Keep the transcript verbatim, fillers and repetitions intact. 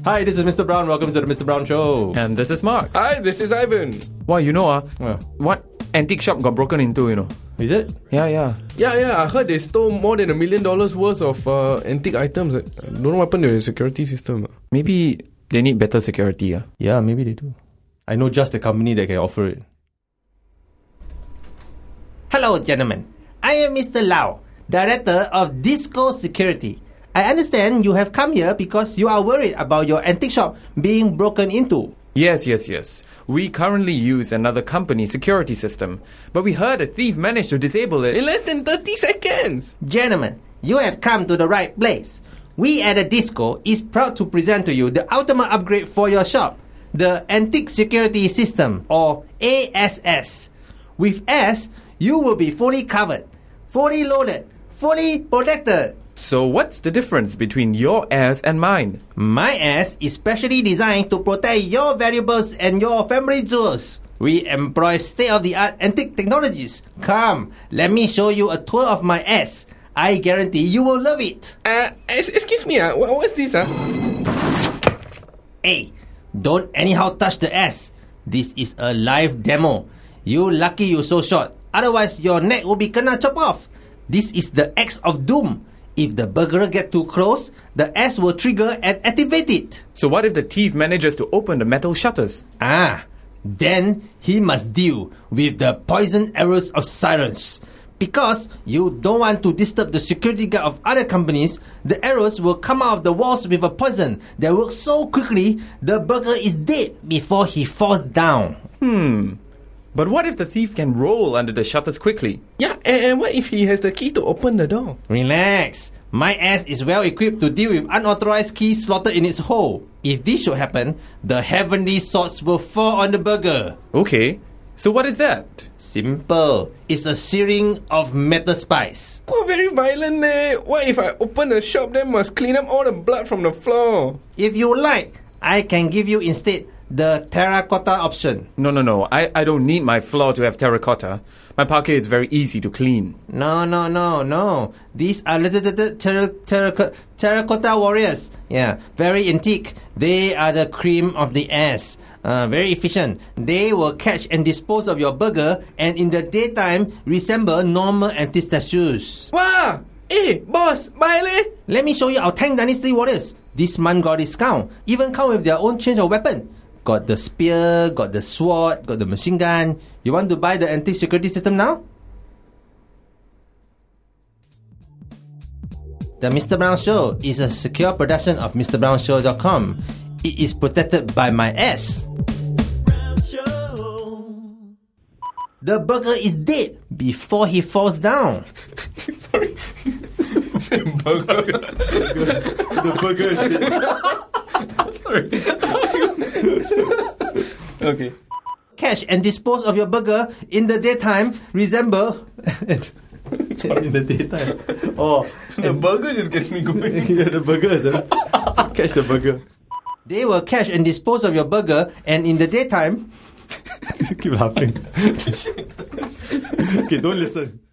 Hi, this is Mister Brown. Welcome to the Mister Brown Show. And this is Mark. Hi, this is Ivan. Wow, you know, uh, Yeah. what antique shop got broken into, you know? Is it? Yeah, yeah. Yeah, yeah, I heard they stole more than a million dollars worth of uh, antique items. I don't know what happened to the security system. Maybe they need better security. Uh. Yeah, maybe they do. I know just the company that can offer it. Hello, gentlemen. I am Mister Lau, Director of Disco Security. I understand you have come here because you are worried about your antique shop being broken into. Yes, yes, yes. We currently use another company's security system, but we heard a thief managed to disable it. In less than thirty seconds. Gentlemen, you have come to the right place. We at the Disco is proud to present to you the ultimate upgrade for your shop, the Antique Security System, or A S S. With S, you will be fully covered, fully loaded, fully protected. So what's the difference between your S and mine? My S is specially designed to protect your valuables and your family jewels. We employ state-of-the-art antique technologies. Come, let me show you a tour of my S. I guarantee you will love it. Uh, excuse me, uh, what's this? Uh? Hey, don't anyhow touch the S. This is a live demo. You lucky you so short. Otherwise, your neck will be kena chop off. This is the X of Doom. If the burglar get too close, the S will trigger and activate it. So what if the thief manages to open the metal shutters? Ah, then he must deal with the poison arrows of sirens. Because you don't want to disturb the security guard of other companies, the arrows will come out of the walls with a poison that works so quickly, the burglar is dead before he falls down. Hmm. But what if the thief can roll under the shutters quickly? Yeah, and, and what if he has the key to open the door? Relax. My S is well equipped to deal with unauthorized keys slotted in its hole. If this should happen, the heavenly swords will fall on the burglar. Okay, so what is that? Simple. It's a searing of metal spice. Oh, very violent eh. What if I open a shop then must clean up all the blood from the floor? If you like, I can give you instead the terracotta option. No, no, no. I, I don't need my floor to have terracotta. My parquet is very easy to clean. No, no, no, no. These are little terra, terra, terracotta warriors. Yeah, very antique. They are the cream of the ass. Uh, very efficient. They will catch and dispose of your burger and in the daytime resemble normal antique statues. Wow! Hey, boss, buy leh? Let me show you our Tang Dynasty warriors. This month got discount. Even come with their own change of weapon. Got the spear, got the sword, got the machine gun. You want to buy the antique security system now? The Mister Brown Show is a secure production of Mister Brown Show dot com. It is protected by my S. The burglar is dead before he falls down. Sorry. Burger. The burger is dead. Sorry. Okay. Catch and dispose of your burger in the daytime resemble... in the daytime. Oh, The burger just gets me going. yeah, the burger is just catch the burger. They will catch and dispose of your burger and in the daytime... Keep laughing. Okay, don't listen.